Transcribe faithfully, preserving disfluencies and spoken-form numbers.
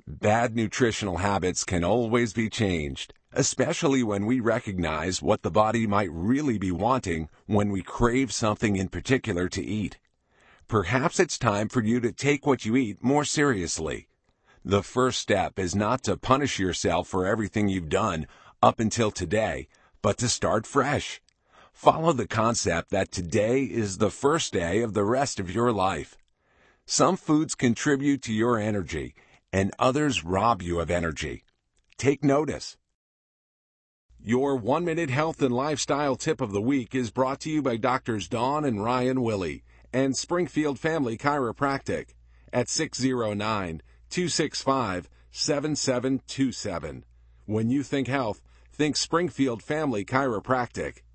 Bad nutritional habits can always be changed, especially when we recognize what the body might really be wanting when we crave something in particular to eat. Perhaps it's time for you to take what you eat more seriously. The first step is not to punish yourself for everything you've done up until today, but to start fresh. Follow the concept that today is the first day of the rest of your life. Some foods contribute to your energy, and others rob you of energy. Take notice. Your one-minute health and lifestyle tip of the week is brought to you by Doctors Dawn and Ryan Willie and Springfield Family Chiropractic at six oh nine, two six five, seven seven two seven. When you think health, think Springfield Family Chiropractic.